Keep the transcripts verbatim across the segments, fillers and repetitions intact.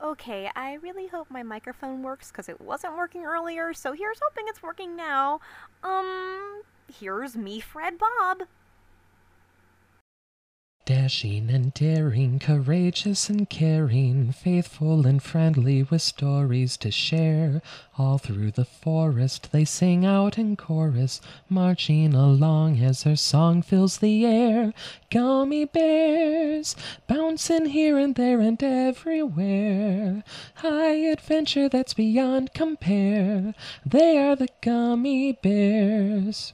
Okay, I really hope my microphone works because it wasn't working earlier, so here's hoping it's working now. Um, here's me, Fred Bob. Dashing and daring, courageous and caring, faithful and friendly with stories to share. All through the forest they sing out in chorus, marching along as their song fills the air. Gummy bears, bouncing here and there and everywhere. High adventure that's beyond compare. They are the gummy bears.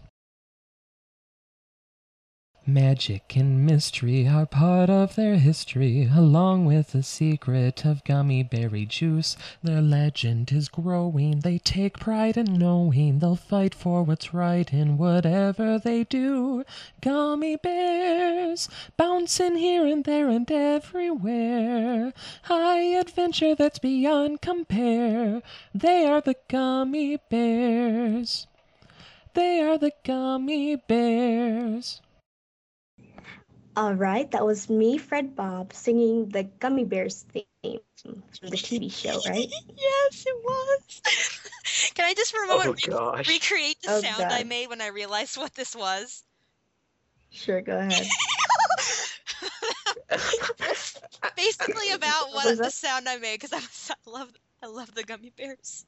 Magic and mystery are part of their history, along with the secret of gummy berry juice. Their legend is growing, they take pride in knowing they'll fight for what's right in whatever they do. Gummy bears, bouncing here and there and everywhere. High adventure that's beyond compare. They are the gummy bears. They are the gummy bears. All right, that was me, Fred Bob, singing the Gummy Bears theme from the T V show, right? Yes, it was. Can I just for a moment Oh gosh. recreate the Oh, sound I God. made when I realized what this was? Sure, go ahead. Basically about What what, was the that? sound I made because I, was- I love I love the gummy bears.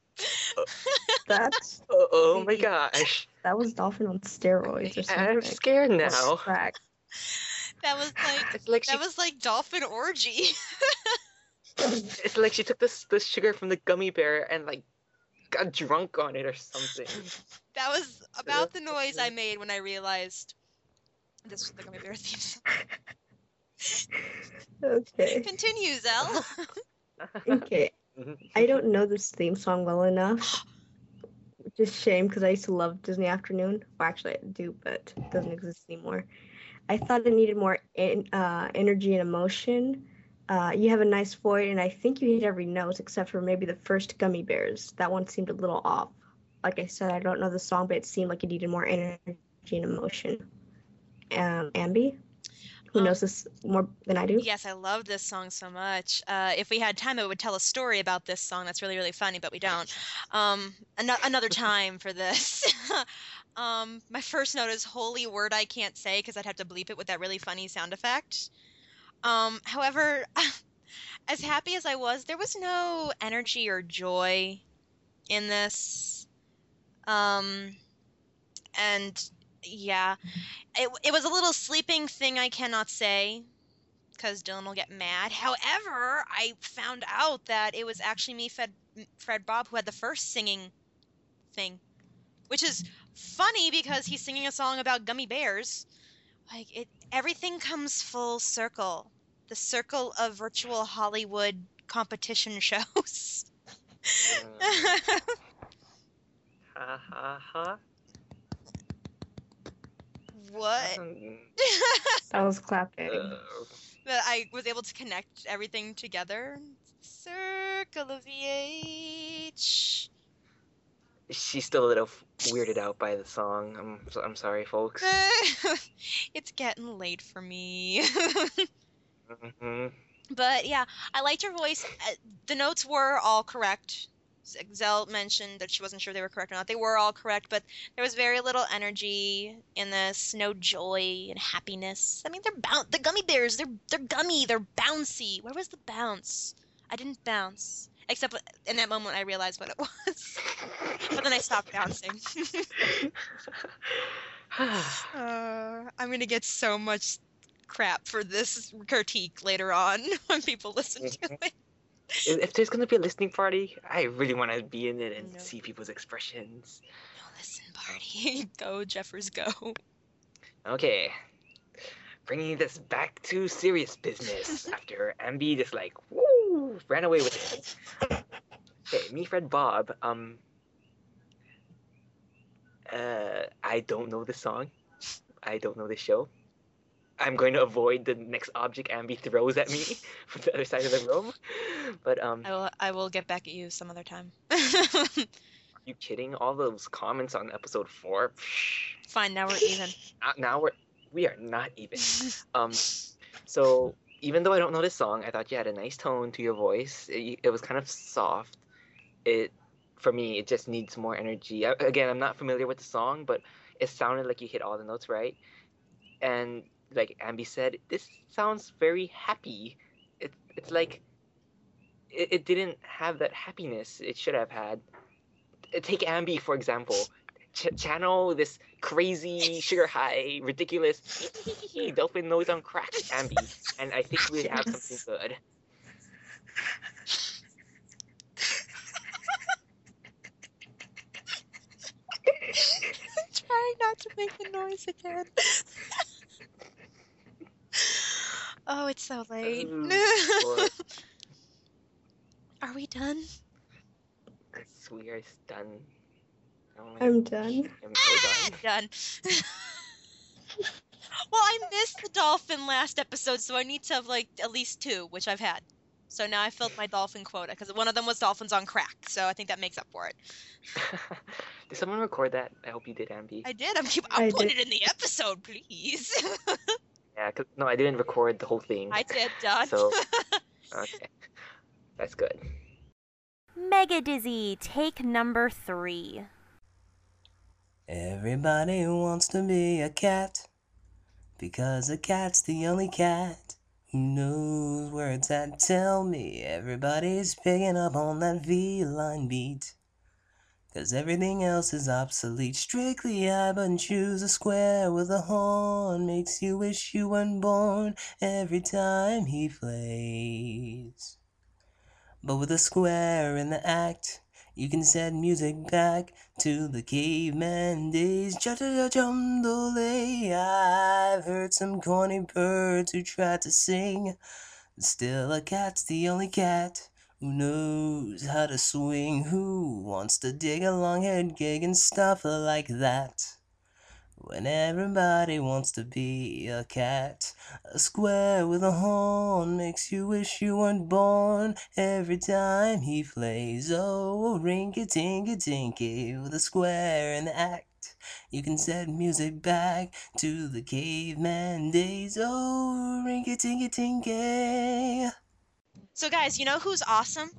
That's Oh, oh my the- gosh. that was Dolphin on steroids or something. I'm scared now. Crack. That was like It's like she that was like dolphin orgy. it's like she took this the sugar from the gummy bear and like got drunk on it or something. That was about the noise I made when I realized this was the gummy bear theme song. Okay. Continue, Zell. Okay. I don't know this theme song well enough. Which is a shame because I used to love Disney Afternoon. Well, actually, I do, but it doesn't exist anymore. I thought it needed more in, uh, energy and emotion. Uh, you have a nice voice, and I think you hit every note except for maybe the first Gummy Bears. That one seemed a little off. Like I said, I don't know the song, but it seemed like it needed more energy and emotion. Um, Ambi, who Um, knows this more than I do? Yes, I love this song so much. Uh, if we had time, I would tell a story about this song. That's really, really funny, but we don't. Um, an- another time for this. um, my first note is holy word I can't say because I'd have to bleep it with that really funny sound effect. Um, however, as happy as I was, there was no energy or joy in this. Um, and yeah, it, it was a little sleeping thing I cannot say because Dylan will get mad. However, I found out that it was actually me, Fred, Fred Bob, who had the first singing thing, which is funny because he's singing a song about gummy bears. Like it, everything comes full circle. The circle of virtual Hollywood competition shows. Ha ha ha. What? Um, That was clapping. uh, That I was able to connect everything together. Circle of V H. she's still a little f- weirded out by the song. I'm so- I'm sorry, folks. It's getting late for me. hmm But yeah, I liked her voice. Uh, The notes were all correct. Z- Zell mentioned that she wasn't sure they were correct or not. They were all correct, but there was very little energy in this, no joy and happiness. I mean, they're boun- the gummy bears. They're they're gummy. They're bouncy. Where was the bounce? I didn't bounce. Except in that moment, I realized what it was. But then I stopped bouncing. uh, I'm gonna get so much crap for this critique later on when people listen to it. If if there's gonna be a listening party, I really want to be in it and No. see people's expressions. No listen party. Go, Jeffers, go. Okay, bringing this back to serious business after Ambi just like woo ran away with it. Okay, me, Fred Bob. Um, uh, I don't know the song. I don't know the show. I'm going to avoid the next object Ambi throws at me from the other side of the room. But um, I will. I will get back at you some other time. are you kidding? All those comments on episode four. Psh, Fine. Now we're even. not- now we're we are not even. Um, so even though I don't know this song, I thought you had a nice tone to your voice. It, it was kind of soft. It, for me, it just needs more energy. I, again, I'm not familiar with the song, but it sounded like you hit all the notes right. And like Ambi said, this sounds very happy. It, it's like it, it didn't have that happiness it should have had. Take Ambi, for example. Ch- channel this crazy, sugar high, ridiculous dolphin nose on crack Ambi, and I think we have something good. Trying not to make the noise again. Oh, it's so late. Oh, Are we done? yes, we are done. Oh my I'm gosh, done. I'm so done. Done. Well, I missed the dolphin last episode, so I need to have like at least two, which I've had. So now I filled my dolphin quota because one of them was dolphins on crack. So I think that makes up for it. Did someone record that? I hope you did, Ambi. I did. I'm keep. I'll I put did. it in the episode, please. Yeah, 'cause- no, I didn't record the whole thing. I did. Done. So, okay, that's good. Mega Dizzy, take number three. Everybody wants to be a cat, because a cat's the only cat who knows where it's at. Tell me, everybody's picking up on that feline beat, cause everything else is obsolete. Strictly high button choose a square with a horn, makes you wish you weren't born every time he plays. But with a square in the act, you can set music back to the caveman days. Cha-cha-cha-chum-do-lay. I've heard some corny birds who try to sing, but still a cat's the only cat who knows how to swing. Who wants to dig a long-haired gig and stuff like that, when everybody wants to be a cat? A square with a horn makes you wish you weren't born every time he plays. Oh, rinky-tinky-tinky, with a square in the act, you can set music back to the caveman days. Oh, rinky-tinky-tinky. So, guys, you know who's awesome?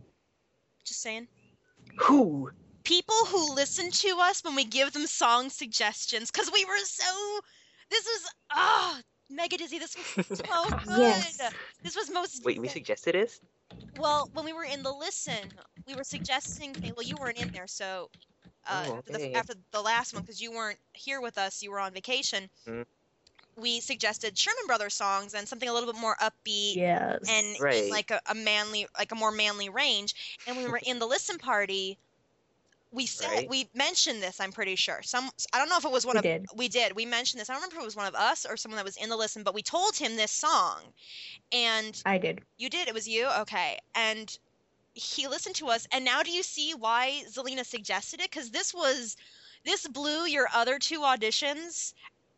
Just saying. Who? People who listen to us when we give them song suggestions, because we were so. This was ah, oh, Mega Dizzy. This was so good. Yes. This was most. Wait, we suggested this? Well, when we were in the listen, we were suggesting. Well, you weren't in there, so uh, Oh, after, the, okay. after the last one, because you weren't here with us, you were on vacation. Mm. We suggested Sherman Brothers songs and something a little bit more upbeat. Yes. And in Right. like a, a manly, like a more manly range. And when we were in the listen party, we said Right. we mentioned this. I'm pretty sure. Some I don't know if it was one We of did. we did. We mentioned this. I don't remember if it was one of us or someone that was in the listen, but we told him this song, and I did. you did. It was you, okay? And he listened to us. And now do you see why Zelina suggested it? Because this was this blew your other two auditions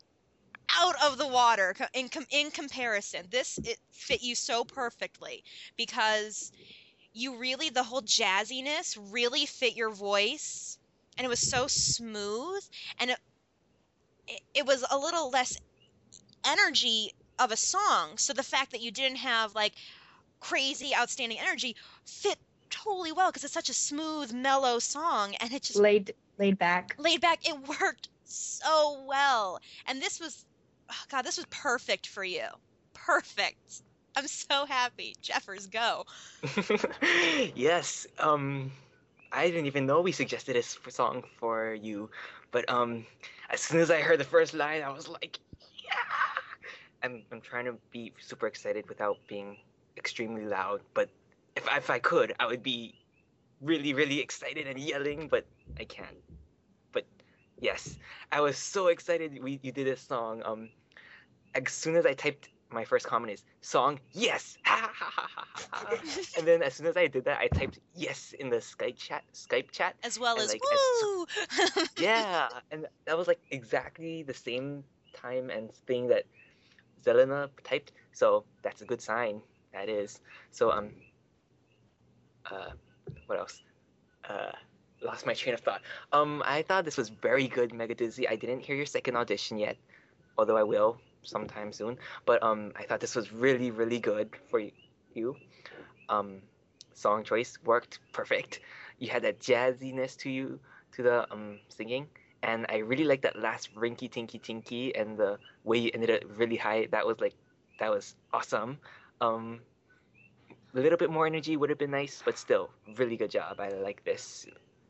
out of the water co- in com- in comparison. This it fit you so perfectly because you really the whole jazziness really fit your voice, and it was so smooth, and it it, it was a little less energy of a song. So the fact that you didn't have like crazy outstanding energy fit totally well because it's such a smooth mellow song, and it just Laid laid back. laid back. It worked so well. And this was, oh God, this was perfect for you. Perfect. I'm so happy. Jeffers, go. Yes. Um, I didn't even know we suggested this f- song for you, but um, as soon as I heard the first line, I was like, yeah. I'm I'm trying to be super excited without being extremely loud, but if if I could, I would be really really excited and yelling, but I can't. But yes, I was so excited we you did this song. Um, as soon as I typed my first comment is song yes, ha ha ha ha ha, ha. And then as soon as I did that, I typed yes in the Skype chat Skype chat. As well And, as like, as woo. Yeah, and that was like exactly the same time and thing that Zelena typed. So that's a good sign. That is. So um. Uh, what else? Uh, lost my train of thought. Um, I thought this was very good, Mega Dizzy. I didn't hear your second audition yet, although I will sometime soon. But um, I thought this was really, really good for y- you. Um, song choice worked perfect. You had that jazziness to you, to the um singing, and I really like that last rinky tinky tinky and the way you ended it really high. That was like, that was awesome. Um, a little bit more energy would have been nice, but still, really good job. I like this.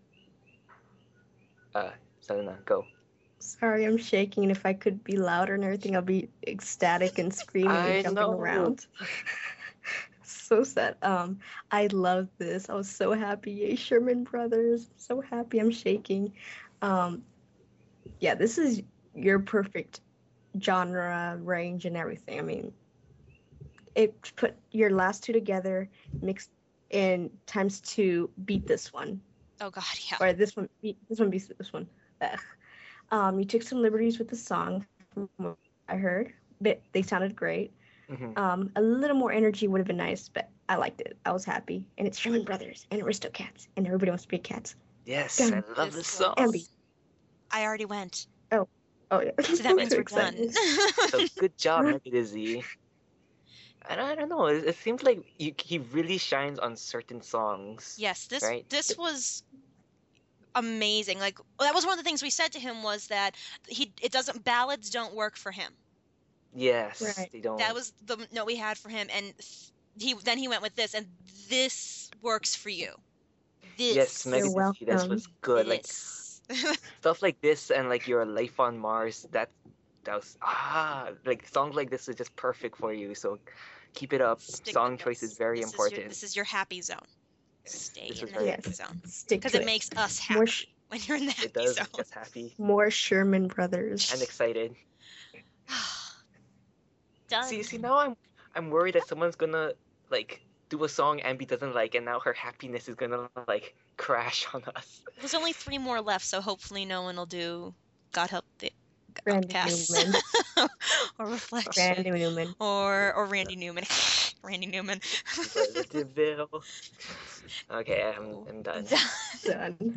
Uh, Selena, go. Sorry, I'm shaking. If I could be louder and everything, I'll be ecstatic and screaming I and jumping know. around. So sad. Um, I love this. I was so happy. Yay, Sherman Brothers. So happy. I'm shaking. Um, yeah, this is your perfect genre range and everything. I mean, it put your last two together, mixed in times two, beat this one, Oh God, yeah. or this one beat this one beats this one. Ugh. Um, you took some liberties with the song, from what I heard, but they sounded great. Mhm. Um, a little more energy would have been nice, but I liked it. I was happy, and it's Sherman Brothers and Aristocats, and everybody wants to be cats. Yes, Done. I love This this song. Ambi. I already went, Oh yeah. so that means Too we're done. excited. So good job, Mega Z. I don't, I don't know. It, it seems like you, he really shines on certain songs. Yes, this Right. this was amazing. Like that was one of the things we said to him was that he it doesn't ballads don't work for him. Yes, Right. they don't. That was the note we had for him, and he then he went with this, and this works for you. This. Yes, Mega You're Z, this was welcome. good. Like This. stuff like this and like your Life on Mars. That that was ah like songs like this is just perfect for you. So keep it up. Stick Song with choice this. is very This is important. your, this is your happy zone. Yes, Stay this in is the very happy Yes. zone Stick because to it it. makes us happy More sh- when you're in the happy It does zone. make us happy more Sherman Brothers. and excited. Done. See, see now I'm I'm worried that someone's gonna like do a song Ambi doesn't like, and now her happiness is gonna like crash on us. There's only three more left, so hopefully no one will do God Help the Randy Outcasts Newman. or Reflection Randy Newman. or or Randy Newman. Randy Newman. Relativeville. Okay, I'm I'm done. Done.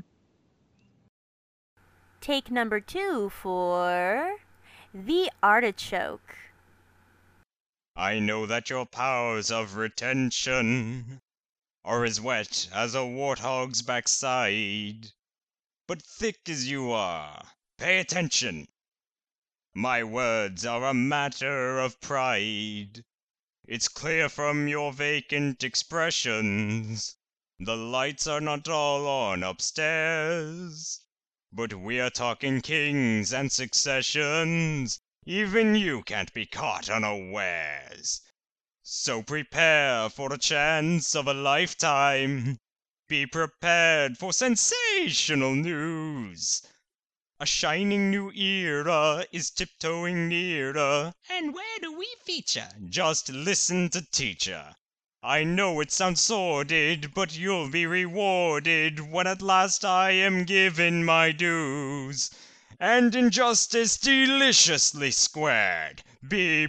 Take number two for The Artichoke. I know that your powers of retention are as wet as a warthog's backside. But thick as you are, pay attention. My words are a matter of pride. It's clear from your vacant expressions. The lights are not all on upstairs. But we're talking kings and successions. Even you can't be caught unawares. So prepare for the chance of a lifetime. Be prepared for sensational news. A shining new era is tiptoeing nearer. And where do we feature? Just listen to teacher. I know it sounds sordid, but you'll be rewarded when at last I am given my dues. And injustice deliciously squared. Be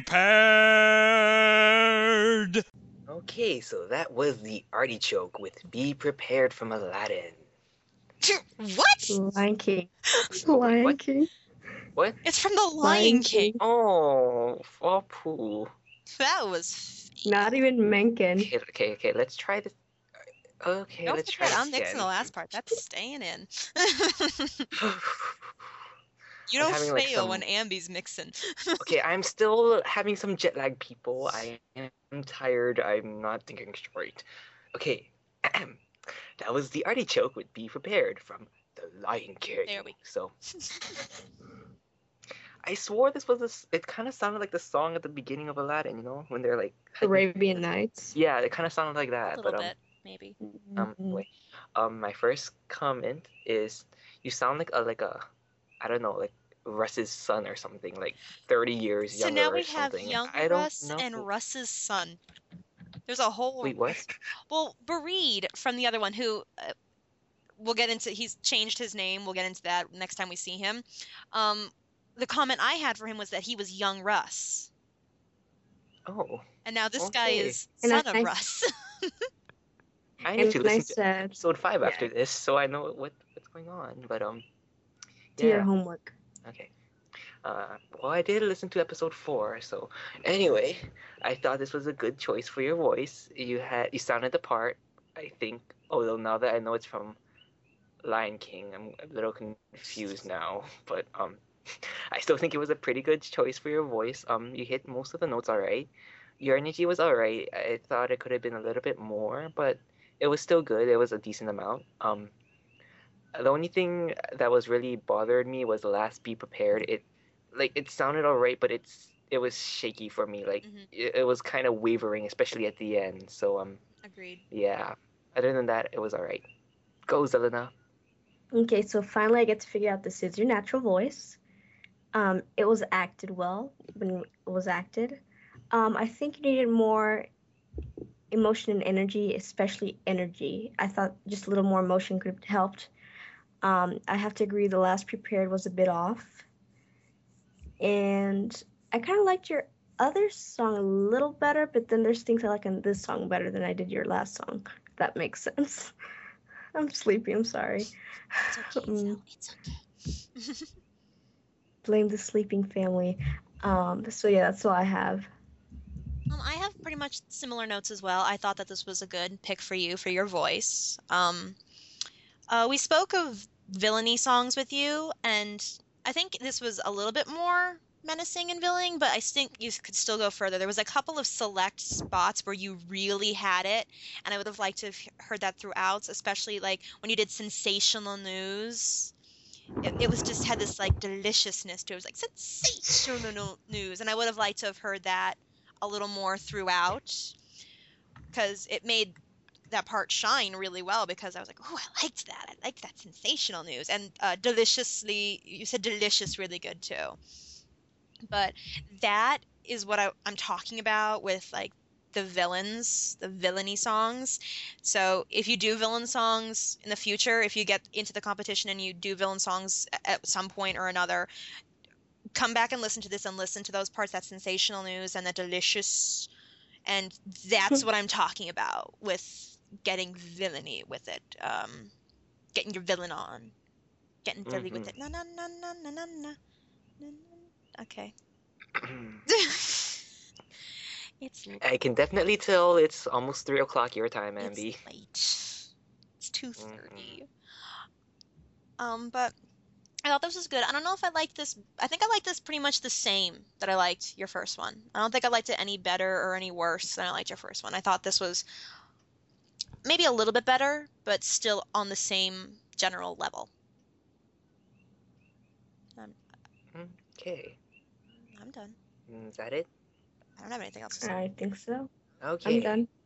prepared. Okay, so that was The Artichoke with Be Prepared from Aladdin. What? Lion King. Lion What? King. What? It's from the Lion Lion King. King. Oh, fall poo. That was. Not even Mencken. Okay, okay, okay. Let's try this. Okay, Don't let's try forget, this I'm mixing again. the last part. That's staying in. You I'm don't having, like, fail some- when Ambi's mixing. Okay, I'm still having some jet lag, people. I am tired. I'm not thinking straight. Okay, that was The Artichoke with Be Prepared from The Lion King. There we go. So, I swore this was this. It kind of sounded like the song at the beginning of Aladdin, you know, when they're like. hiking- Arabian Nights. Yeah, it kind of sounded like A that. little but um, bit, maybe. um, Mhm. wait. Um, my first comment is, you sound like a like a, I don't know, like Russ's son or something, like thirty years So younger now we or have something. young I don't Russ know. and Russ's son. There's a whole. Wait, what? Well, Bareed from the other one, who uh, we'll get into. He's changed his name. We'll get into that next time we see him. Um, the comment I had for him was that he was young Russ, Oh, and now this guy Okay. is And son I- of I- Russ. I need And to I listen to said, episode five yeah. after this, so I know what what's going on. But um, do your yeah. homework. Okay. Uh, well, I did listen to episode four, so anyway, I thought this was a good choice for your voice. You had you sounded the part, I think. Although now that I know it's from Lion King, I'm a little confused now. But um, I still think it was a pretty good choice for your voice. Um, you hit most of the notes alright. Your energy was alright. I thought it could have been a little bit more, but it was still good. It was a decent amount. Um, the only thing that was really bothered me was the last "Be Prepared." It, like, it sounded alright, but it's it was shaky for me. Like, Mhm. it, it was kind of wavering, especially at the end. So um, Agreed. yeah. Other than that, it was alright. Go, Zelena. Okay, so finally I get to figure out this is your natural voice. Um, it was acted well when it was acted. Um, I think you needed more emotion and energy, especially energy. I thought just a little more emotion could have helped. Um, I have to agree the last prepared was a bit off. And I kind of liked your other song a little better, but then there's things I like in this song better than I did your last song, if that makes sense. I'm sleepy, I'm sorry. It's okay, Mm, Zell. It's okay. blame the sleeping family. Um, so yeah, that's all I have. Um, I have pretty much similar notes as well. I thought that this was a good pick for you for your voice. Um, uh, we spoke of villainy songs with you, and I think this was a little bit more menacing and villain, but I think you could still go further. There was a couple of select spots where you really had it, and I would have liked to have heard that throughout, especially like when you did sensational news. It, it was just had this like deliciousness to it. It was like sensational news, and I would have liked to have heard that a little more throughout because it made that part shine really well because I was like, oh, I liked that. I liked that sensational news. And uh, deliciously, you said delicious really good too. But that is what I, I'm talking about with like the villains, the villainy songs. So if you do villain songs in the future, if you get into the competition and you do villain songs a- at some point or another, come back and listen to this and listen to those parts, that sensational news and the delicious. And that's what I'm talking about with getting villainy with it. Um, getting your villain on. Getting Philly with Mhm. it. Na na na na na na na. na, na. Okay. It's l- I can definitely tell it's almost three o'clock your time, it's Ambi. late. It's two Mhm. thirty. Um, but I thought this was good. I don't know if I liked this. I think I liked this pretty much the same that I liked your first one. I don't think I liked it any better or any worse than I liked your first one. I thought this was maybe a little bit better, but still on the same general level. I'm, Okay. I'm done. Mm, Is that it? I don't have anything else to say. I think so. I'm Okay. done.